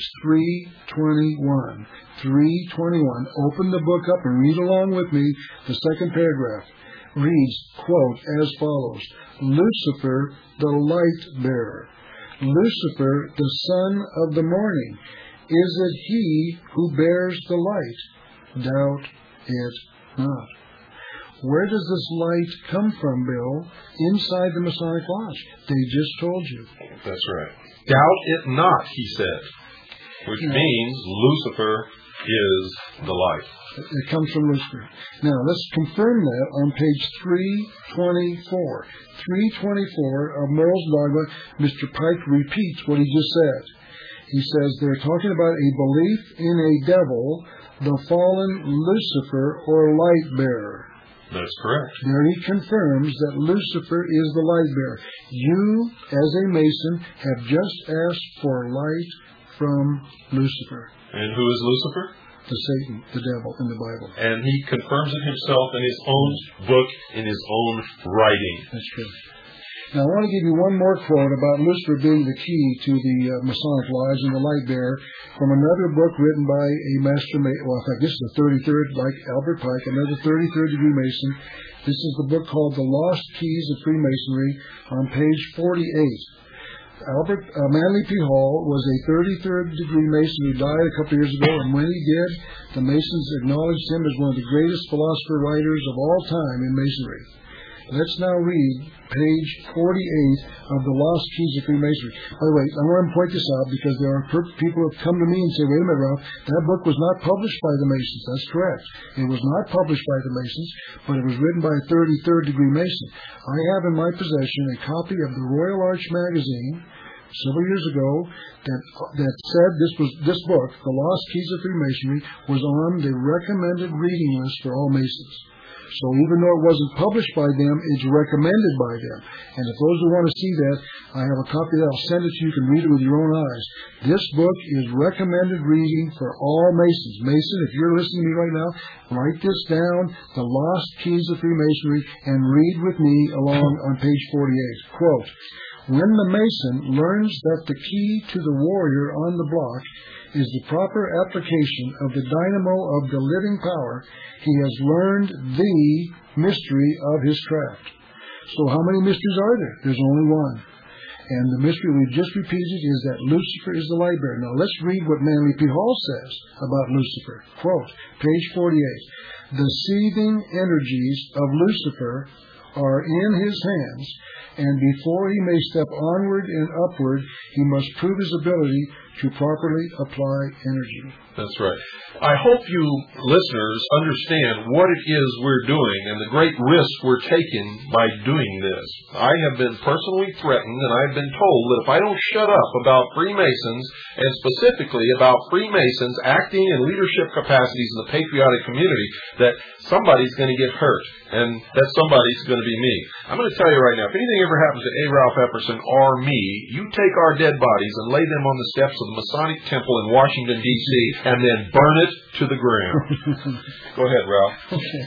321. 321. Open the book up and read along with me. The second paragraph reads, quote, as follows: Lucifer, the light bearer. Lucifer, the son of the morning. Is it he who bears the light? Doubt it not. Where does this light come from, Bill? Inside the Masonic Lodge. They just told you. That's right. Doubt it not, he said, which means Lucifer is the light. It comes from Lucifer. Now, let's confirm that on page 324. 324 of Morals and Dogma, Mr. Pike repeats what he just said. He says they're talking about a belief in a devil, the fallen Lucifer or light bearer. That's correct. There he confirms that Lucifer is the light bearer. You, as a Mason, have just asked for light from Lucifer. And who is Lucifer? The Satan, the devil in the Bible. And he confirms it himself in his own book, in his own writing. That's true. Now, I want to give you one more quote about Lucifer being the key to the Masonic Lodge and the light bearer from another book written by a master Mason. Well, in fact, this is the 33rd, like Albert Pike, another 33rd degree Mason. This is the book called The Lost Keys of Freemasonry on page 48. Manly P. Hall was a 33rd degree Mason who died a couple years ago, and when he did, the Masons acknowledged him as one of the greatest philosopher writers of all time in Masonry. Let's now read page 48 of The Lost Keys of Freemasonry. By the way, I want to point this out because there are people who have come to me and say, wait a minute, Ralph, that book was not published by the Masons. That's correct. It was not published by the Masons, but it was written by a 33rd degree Mason. I have in my possession a copy of the Royal Arch magazine several years ago that said this book, The Lost Keys of Freemasonry, was on the recommended reading list for all Masons. So even though it wasn't published by them, it's recommended by them. And if those who want to see that, I have a copy of that. I'll send it to you. You can read it with your own eyes. This book is recommended reading for all Masons. Mason, if you're listening to me right now, write this down, The Lost Keys of Freemasonry, and read with me along on page 48. Quote, when the Mason learns that the key to the warrior on the block is the proper application of the dynamo of the living power, he has learned the mystery of his craft. So how many mysteries are there? There's only one. And the mystery we just repeated is that Lucifer is the light bearer. Now let's read what Manly P. Hall says about Lucifer. Quote, page 48. The seething energies of Lucifer are in his hands, and before he may step onward and upward, he must prove his ability to properly apply energy. That's right. I hope you listeners understand what it is we're doing and the great risk we're taking by doing this. I have been personally threatened, and I've been told that if I don't shut up about Freemasons, and specifically about Freemasons acting in leadership capacities in the patriotic community, that somebody's going to get hurt, and that somebody's going to be me. I'm going to tell you right now, if anything ever happens to A. Ralph Epperson or me, you take our dead bodies and lay them on the steps of the Masonic Temple in Washington, D.C., and then burn it to the ground. Go ahead, Ralph. Okay.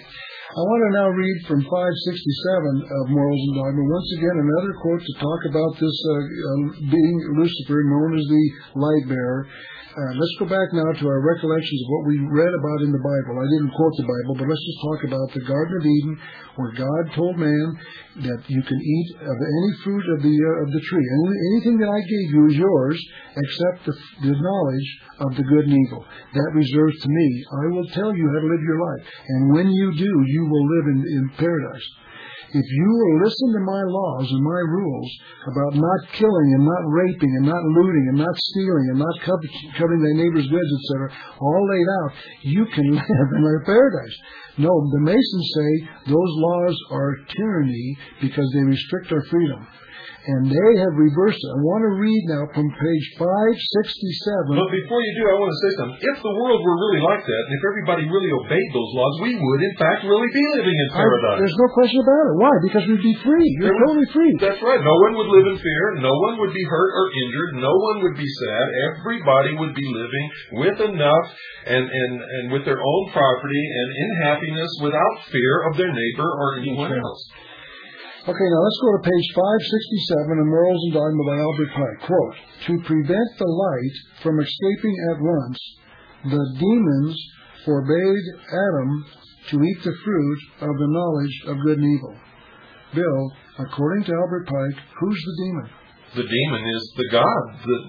I want to now read from 567 of Morals and Dogma. Once again, another quote to talk about this being Lucifer, known as the light bearer. Let's go back now to our recollections of what we read about in the Bible. I didn't quote the Bible, but let's just talk about the Garden of Eden, where God told man that you can eat of any fruit of the tree. Anything that I gave you is yours, except the knowledge of the good and evil. That reserves to me. I will tell you how to live your life. And when you do, you will live in paradise. If you will listen to my laws and my rules about not killing and not raping and not looting and not stealing and not coveting thy neighbor's goods, etc., all laid out, you can live in a paradise. No, the Masons say those laws are tyranny because they restrict our freedom. And they have reversed it. I want to read now from page 567. But before you do, I want to say something. If the world were really like that, and if everybody really obeyed those laws, we would, in fact, really be living in paradise. There's no question about it. Why? Because we'd be free. You're totally free. That's right. No one would live in fear. No one would be hurt or injured. No one would be sad. Everybody would be living with enough and with their own property and in happiness without fear of their neighbor or anyone else. Okay, now let's go to page 567 of Morals and Dogma by Albert Pike. Quote, to prevent the light from escaping at once, the demons forbade Adam to eat the fruit of the knowledge of good and evil. Bill, according to Albert Pike, who's the demon? The demon is the God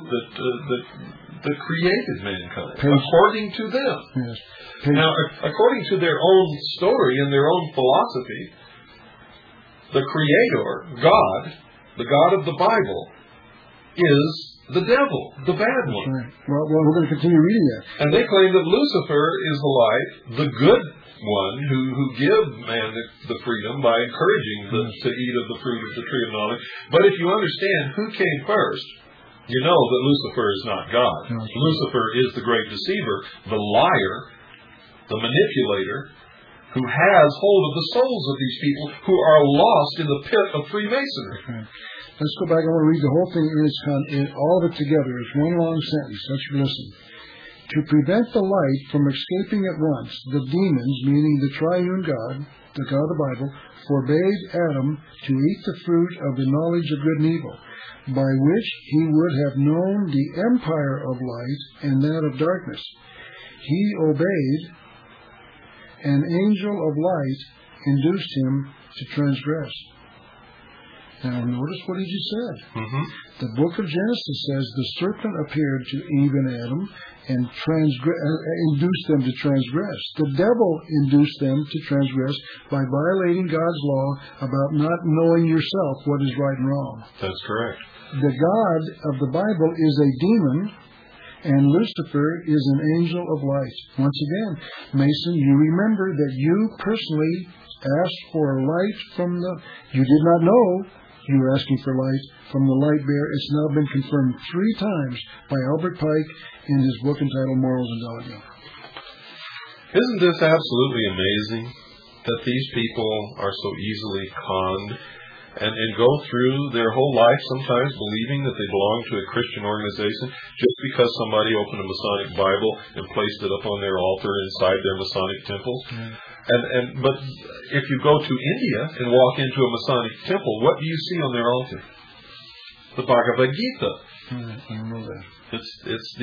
that created mankind, according to them. Yes. Now, according to their own story and their own philosophy, the Creator, God, the God of the Bible, is the devil, the bad one. Right. Well, we're going to continue reading that. And they claim that Lucifer is the light, the good one, who gives man the freedom by encouraging to eat of the fruit of the tree of knowledge. But if you understand who came first, you know that Lucifer is not God. No. Lucifer is the great deceiver, the liar, the manipulator, who has hold of the souls of these people who are lost in the pit of Freemasonry. Okay. Let's go back. I want to read the whole thing in all of it together. It's one long sentence. Let's listen. To prevent the light from escaping at once, the demons, meaning the triune God, the God of the Bible, forbade Adam to eat the fruit of the knowledge of good and evil, by which he would have known the empire of light and that of darkness. He obeyed. An angel of light induced him to transgress. Now notice what he just said. Mm-hmm. The book of Genesis says the serpent appeared to Eve and Adam and induced them to transgress. The devil induced them to transgress by violating God's law about not knowing yourself what is right and wrong. That's correct. The God of the Bible is a demon, and Lucifer is an angel of light. Once again, Mason, you remember that you personally asked for light from the... You did not know you were asking for light from the light bearer. It's now been confirmed 3 times by Albert Pike in his book entitled Morals and Dogma. Isn't this absolutely amazing that these people are so easily conned and go through their whole life sometimes believing that they belong to a Christian organization just because somebody opened a Masonic Bible and placed it up on their altar inside their Masonic temples? Mm. But if you go to India and walk into a Masonic temple, what do you see on their altar? The Bhagavad Gita. I don't know that. It's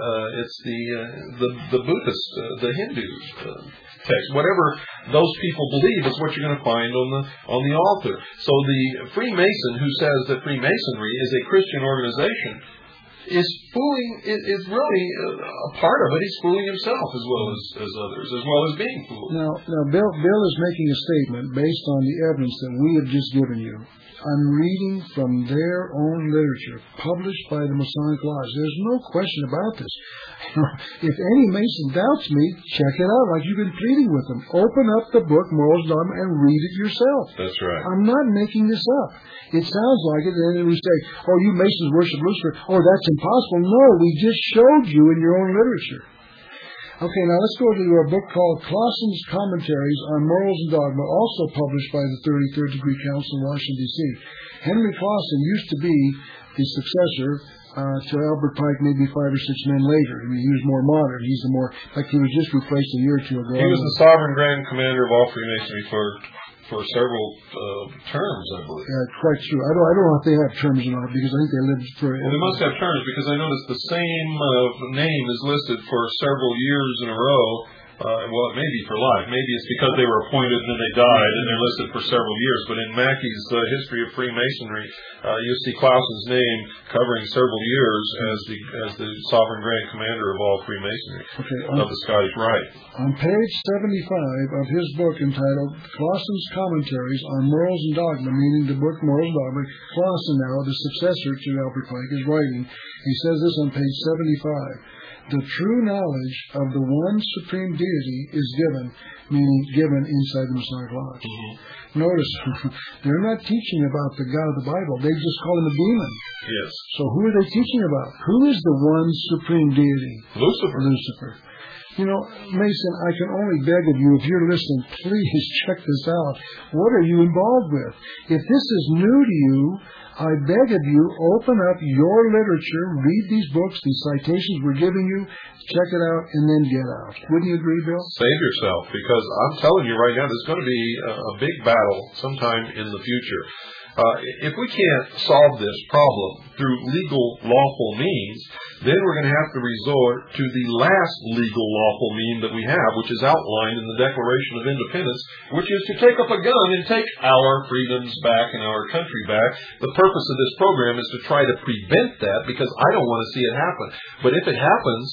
the Buddhist, the Hindu text. Whatever those people believe is what you're going to find on the altar. So the Freemason who says that Freemasonry is a Christian organization is really a part of it. He's fooling himself as well as others, as well as being fooled. Now Bill is making a statement based on the evidence that we have just given you. I'm reading from their own literature, published by the Masonic Lodge. There's no question about this. If any Mason doubts me, check it out, like you've been pleading with them. Open up the book, Morals and Dogma, and read it yourself. That's right. I'm not making this up. It sounds like it, and then we say, oh, you Masons worship Lucifer. Oh, that's impossible. No, we just showed you in your own literature. Okay, now let's go to a book called Clausen's Commentaries on Morals and Dogma, also published by the 33rd Degree Council in Washington, D.C. Henry Clausen used to be the successor to Albert Pike maybe 5 or 6 men later. I mean, he was more modern. He's the more, like he was just replaced a year or two ago. He was the Sovereign Grand Commander of all Freemasonry for several terms, I believe. Yeah, quite true. I don't know if they have terms or not, because I think they lived for... Well, they must have terms, because I noticed the same name is listed for several years in a row. Well, it may be for life. Maybe it's because they were appointed and then they died and they're listed for several years. But in Mackey's History of Freemasonry, you see Clausen's name covering several years as the Sovereign Grand Commander of all Freemasonry of the Scottish Rite. On page 75 of his book entitled Clausen's Commentaries on Morals and Dogma, meaning the book Morals and Dogma, Clausen now, the successor to Albert Pike, is writing. He says this on page 75. The true knowledge of the one supreme deity is given, meaning given inside the Masonic Lodge. Mm-hmm. Notice, they're not teaching about the God of the Bible. They just call him a demon. Yes. So who are they teaching about? Who is the one supreme deity? Lucifer. You know, Mason, I can only beg of you, if you're listening, please check this out. What are you involved with? If this is new to you, I beg of you, open up your literature, read these books, these citations we're giving you, check it out, and then get out. Wouldn't you agree, Bill? Save yourself, because I'm telling you right now, there's going to be a big battle sometime in the future. If we can't solve this problem through legal, lawful means, then we're going to have to resort to the last legal, lawful mean that we have, which is outlined in the Declaration of Independence, which is to take up a gun and take our freedoms back and our country back. The purpose of this program is to try to prevent that, because I don't want to see it happen. But if it happens,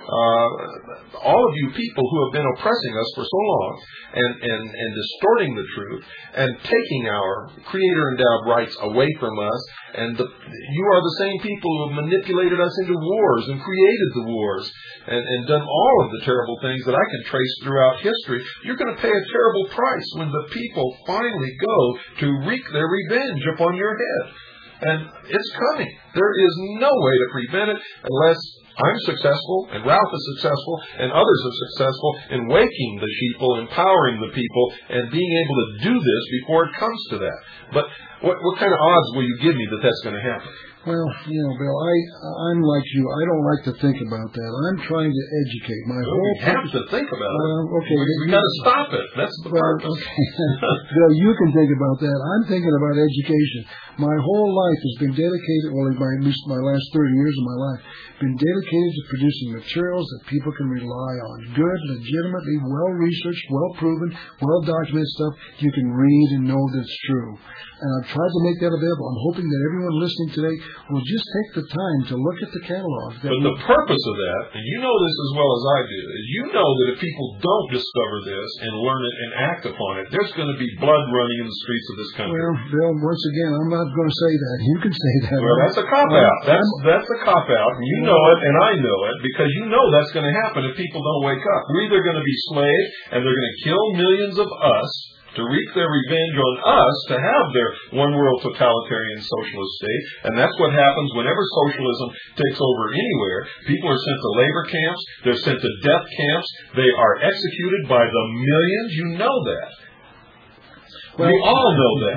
all of you people who have been oppressing us for so long and distorting the truth and taking our Creator-endowed rights away from us, and you are the same people who have manipulated us into wars and created the wars and done all of the terrible things that I can trace throughout history. You're going to pay a terrible price when the people finally go to wreak their revenge upon your head. And it's coming. There is no way to prevent it unless I'm successful, and Ralph is successful, and others are successful in waking the people, empowering the people, and being able to do this before it comes to that. But what kind of odds will you give me that that's going to happen? Well, you know, Bill, I'm like you. I don't like to think about that. I'm trying to educate. We have to think about it. Okay, we got to stop it. That's the purpose. Okay. Bill, you can think about that. I'm thinking about education. My whole life has been dedicated, well, at least my last 30 years of my life, been dedicated to producing materials that people can rely on. Good, legitimately, well-researched, well-proven, well-documented stuff you can read and know that's true. And I've tried to make that available. I'm hoping that everyone listening today will just take the time to look at the catalog. But the purpose of that, and you know this as well as I do, is you know that if people don't discover this and learn it and act upon it, there's going to be blood running in the streets of this country. Well, Bill, once again, I'm not going to say that. You can say that. Well, that's a cop-out. That's a cop-out, and you know it, and I know it, because you know that's going to happen if people don't wake up. We're either going to be slaves, and they're going to kill millions of us to wreak their revenge on us to have their one-world totalitarian socialist state. And that's what happens whenever socialism takes over anywhere. People are sent to labor camps. They're sent to death camps. They are executed by the millions. You know that. Well, we all know that.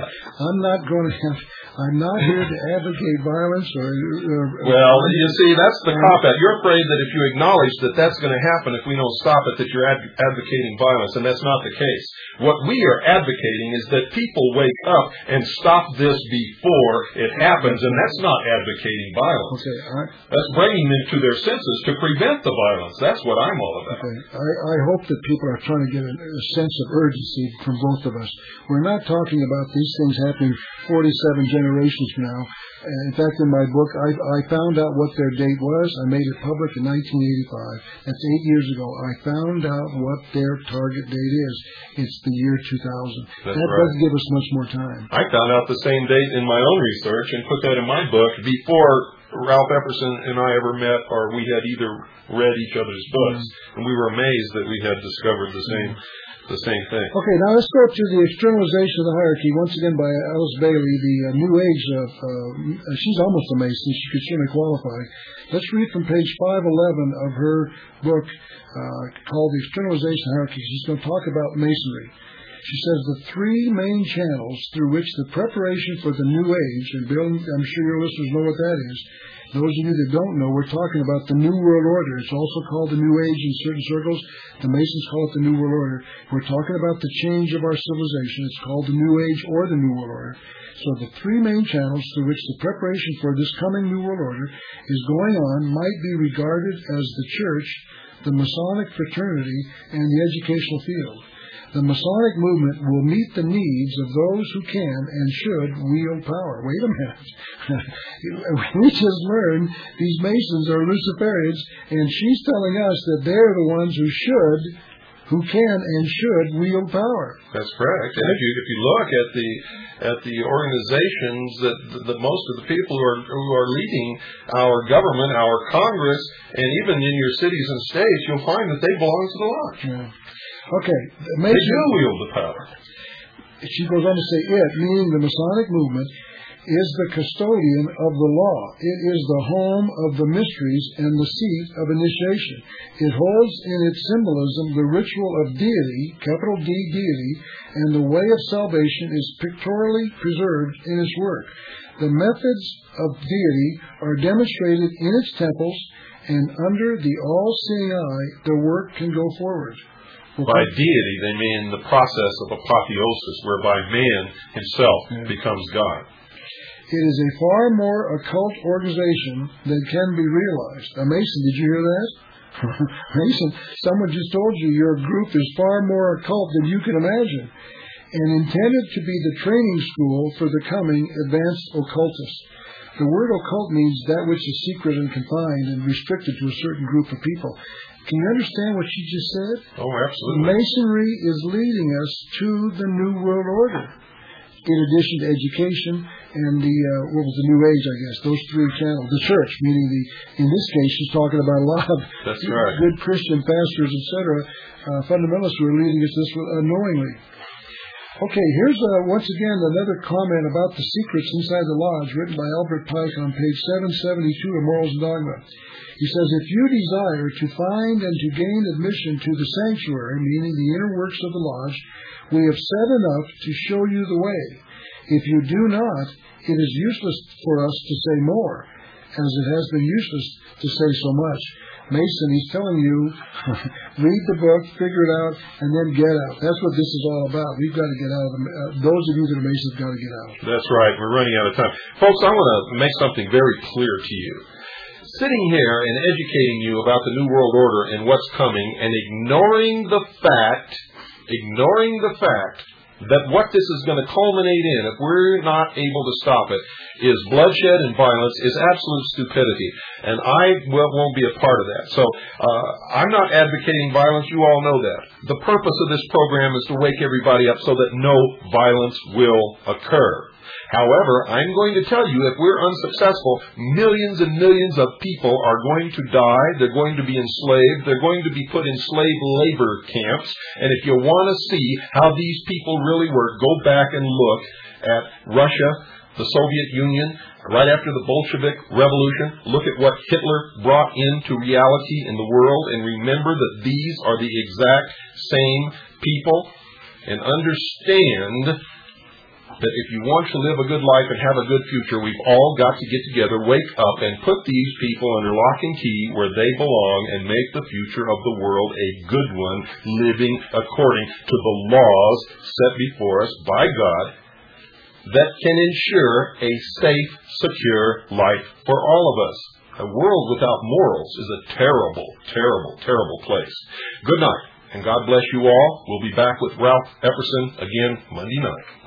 I'm not here to advocate violence or... Well, you see, that's the cop-out. You're afraid that if you acknowledge that that's going to happen if we don't stop it, that you're advocating violence, and that's not the case. What we are advocating is that people wake up and stop this before it happens, and that's not advocating violence. Okay, that's bringing them to their senses to prevent the violence. That's what I'm all about. Okay. I hope that people are trying to get a sense of urgency from both of us. We're not talking about these things happening 47 generations from now. In fact, in my book, I found out what their date was. I made it public in 1985. That's 8 years ago. I found out what their target date is. It's the year 2000. That doesn't give us much more time. I found out the same date in my own research and put that in my book before Ralph Epperson and I ever met, or we had either read each other's books. And we were amazed that we had discovered the same thing. Okay, now let's go to the externalization of the hierarchy, once again by Alice Bailey, the New Age of, she's almost a Mason, she could certainly qualify. Let's read from page 511 of her book called The Externalization of the Hierarchy. She's going to talk about Masonry. She says the three main channels through which the preparation for the New Age, and Bill, I'm sure your listeners know what that Those of you that don't know, we're talking about the New World Order. It's also called the New Age in certain circles. The Masons call it the New World Order. We're talking about the change of our civilization. It's called the New Age or the New World Order. So the three main channels through which the preparation for this coming New World Order is going on might be regarded as the Church, the Masonic fraternity, and the educational field. The Masonic movement will meet the needs of those who can and should wield power. Wait a minute. We just learned these Masons are Luciferians, and she's telling us that they're the ones who can and should wield power. That's correct. And if you look at the organizations that most of the people who are leading our government, our Congress, and even in your cities and states, you'll find that they belong to the Lodge. Yeah. Okay. They do wield the power. She goes on to say meaning the Masonic movement, is the custodian of the law. It is the home of the mysteries and the seat of initiation. It holds in its symbolism the ritual of deity, capital D, deity, and the way of salvation is pictorially preserved in its work. The methods of deity are demonstrated in its temples, and under the all-seeing eye, the work can go forward. By deity, they mean the process of apotheosis, whereby man himself becomes God. It is a far more occult organization than can be realized. Now, Mason, did you hear that? Mason, someone just told you your group is far more occult than you can imagine, and intended to be the training school for the coming advanced occultists. The word occult means that which is secret and confined and restricted to a certain group of people. Can you understand what she just said? Oh, absolutely. Masonry is leading us to the New World Order, in addition to education and the New Age, I guess, those three channels. The Church, meaning in this case, she's talking about a lot of good Christian pastors, etc., fundamentalists who are leading us this unknowingly. Okay, here's once again another comment about the secrets inside the Lodge, written by Albert Pike on page 772 of Morals and Dogma. He says, if you desire to find and to gain admission to the sanctuary, meaning the inner works of the Lodge, we have said enough to show you the way. If you do not, it is useless for us to say more, as it has been useless to say so much. Mason, he's telling you, read the book, figure it out, and then get out. That's what this is all about. We've got to get out of those of you that are Masons have got to get out. That's right. We're running out of time. Folks, I want to make something very clear to you. Sitting here and educating you about the New World Order and what's coming, and ignoring the fact that what this is going to culminate in, if we're not able to stop it, is bloodshed and violence, is absolute stupidity. And I won't be a part of that. So I'm not advocating violence. You all know that. The purpose of this program is to wake everybody up so that no violence will occur. However, I'm going to tell you, if we're unsuccessful, millions and millions of people are going to die. They're going to be enslaved. They're going to be put in slave labor camps. And if you want to see how these people really work, go back and look at Russia, the Soviet Union, right after the Bolshevik Revolution. Look at what Hitler brought into reality in the world, and remember that these are the exact same people. And understand that if you want to live a good life and have a good future, we've all got to get together, wake up, and put these people under lock and key where they belong and make the future of the world a good one, living according to the laws set before us by God that can ensure a safe, secure life for all of us. A world without morals is a terrible, terrible, terrible place. Good night, and God bless you all. We'll be back with Ralph Epperson again Monday night.